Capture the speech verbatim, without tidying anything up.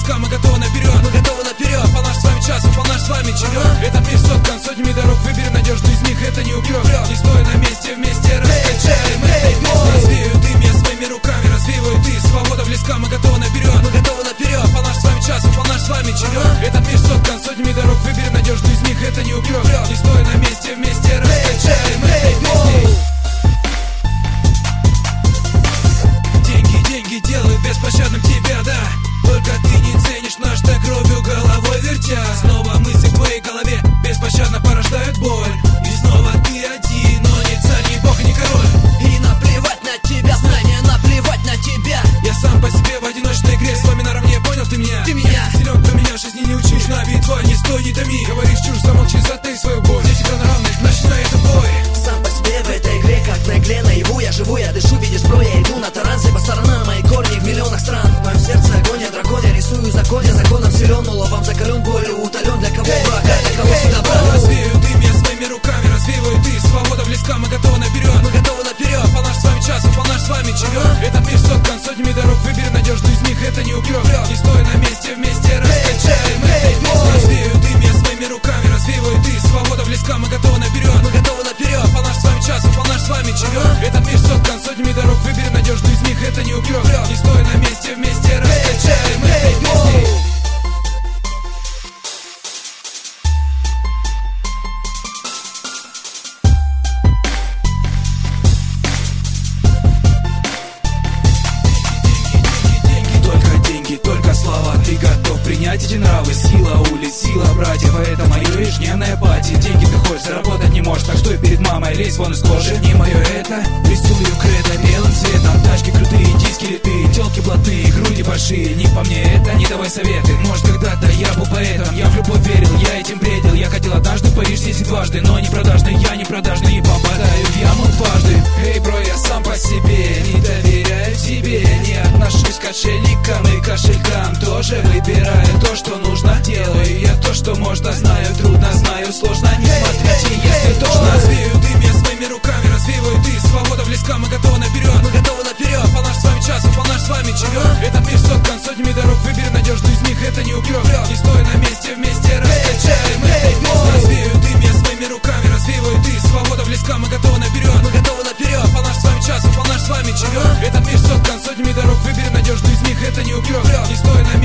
близка, мы готовы наперед, мы готовы наперед. По наш с вами час, по наш с вами черед. Этот мир соткан сотнями дорог, выбери надежду из них, это не убьет. Не стоя на месте, вместе раскачаем этой песней. Развею дым я своими руками, развеиваю ты. Свобода близка, мы готовы наперед, мы готовы наперед. По наш с вами час, по наш с вами черед. Этот мир соткан сотнями дорог, выбери надежду из них, это не убьет. Не стоя на месте, вместе раскачаем этой песней. Деньги делают беспощадным тебя, да. Только ты не ценишь наш, так кровью головой вертя. Снова мысли в твоей голове беспощадно порождают боль. И снова ты один, но не царь, ни бог, ни король. И наплевать на тебя, знание, наплевать на тебя. Я сам по себе в одиночной игре, с вами наравне, понял ты меня? Ты меня силен, ты меня жизни не учишь, на битва, не стой, не томи. Говоришь чушь, замолчи, затай свою боль. Здесь игра на равных, начинай это бой. Сам по себе в этой игре, как на игле наяву. Я живу, я дышу, видишь, бро, я иду на таранце. По сторонам мои корни в миллионах стран. В моем сердце огонь, я дракон, я рисую закон. Я законом силен, но ловам закален, болью утолен. Для кого враг, а для кого всегда брат. Развею дым я своими руками, развеиваю ты. Свобода близка, мы готовы наперед, мы готовы наперед. По наш с вами час, по наш с вами черед. Этот мир соткан сотнями дорог, выбери надежду из них, это не убьет. Не стоя на месте, вместе раскачаем этой песней. Развею дым я своими руками, развеиваю ты. Свобода близка, мы готовы наперед, мы готовы наперед. По наш с вами час, по наш с вами черед. Этот мир соткан сотнями дорог, выбери надежду из них, это не убьет. Не стоя на месте, вместе раскачаем этой песней. Только слова, ты готов принять эти нравы. Сила улиц, сила братьев, а это мое ежедневное пати. Деньги ты хочешь, заработать не можешь, так что и перед мамой лезь вон из кожи. Не мое это, рисую кредо белым цветом. Тачки крутые, диски литые, телки блатные, груди большие. Не по мне это, не давай советы. Может когда-то я был поэтом, я в любовь верил, я этим бредил. Я хотел однажды в Париж съездить дважды, но не продажный, я не продажный, не попадаю в яму дважды. Эй, бро, я сам по себе, не доверяю тебе, не отношусь к отшельникам и кошелькам тоже. Выбираю то, что нужно, делаю я то, что можно. Знаю, трудно, знаю, сложно, не смотрите, если точно. Развею дым я своими руками, развеиваю ты. Свобода близка, мы готовы наперед, мы готовы наперед. По наш с вами час, по наш с вами черед. Этот мир соткан сотнями дорог, выбери надежду из них, это не убьет. Не стоя на месте, вместе раскачаем этой песней. Развею дым я своими руками, развеиваю ты. Свобода близка, мы готовы наперед, мы готовы наперед. По наш с вами час, по наш с вами черед. Этот мир соткан сотнями дорог, выбери надежду из них, это не убьет. Не стоя на